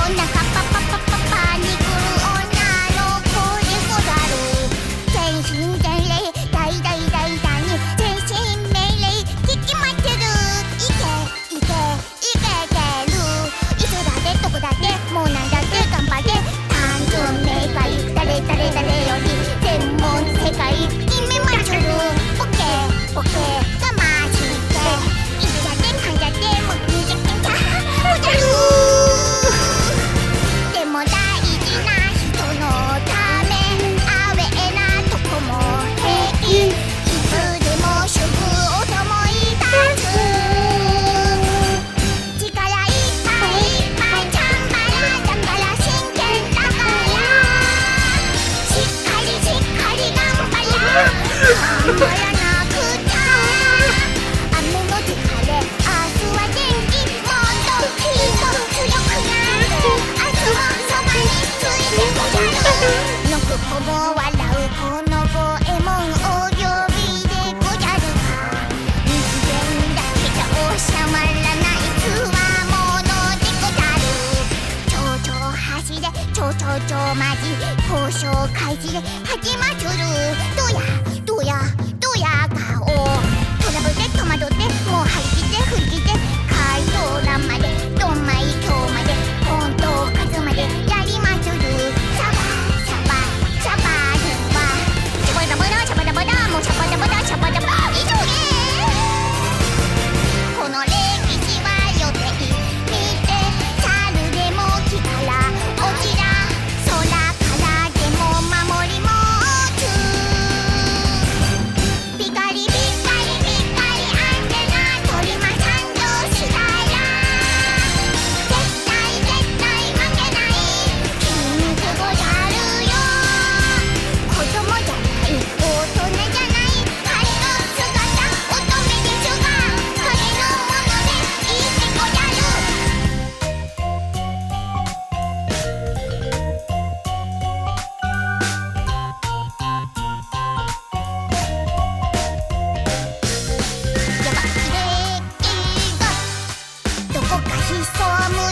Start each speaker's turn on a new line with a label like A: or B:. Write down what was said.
A: なかパパパパパに来る女の子でござる。全身全霊大大大大に全身命令聞きまってる。いけいけいけいける。いつだってどこだってもうなんだって頑張って単純明快誰誰誰より全問正解決めまちゅる。オッケーオッケーがましていつだってかんだってもう20件ちゃござる。でも大事な人のためアウェーなとこも平気。いつでもすぐお供いたつ。力いっぱいいっぱいチャンバラだから真剣だからしっかりしっかり頑張ら頑張らなくちゃ。雨の疲れ明日は元気もっときっと強くなる。明日もそばについてござる。のく子も笑うこの五右衛門お行儀でごじゃるか。人間だけじゃ収まらないつわものでござる。ちょうちょう走れちょうちょうちょうまじ交渉開始で始まつる。どうやどうやどうや顔トラブルで戸惑ってもう張り切って振り切って回答欄までどんまい今日まで本当数までやりまつる。シャバシャバシャバルはシャバダバダシャバダバダもうシャバダバダシャバダバ以上です。この歴史は予定見て猿でも木から落ちら空からでも守り持つ。ピカリピカリピカリアンテナ鳥間参上したら絶対絶対負けない筋肉ござるよ。子供じゃない大人じゃない彼の姿乙女ですが彼のものでいいってござる。やばいれがどこか潜む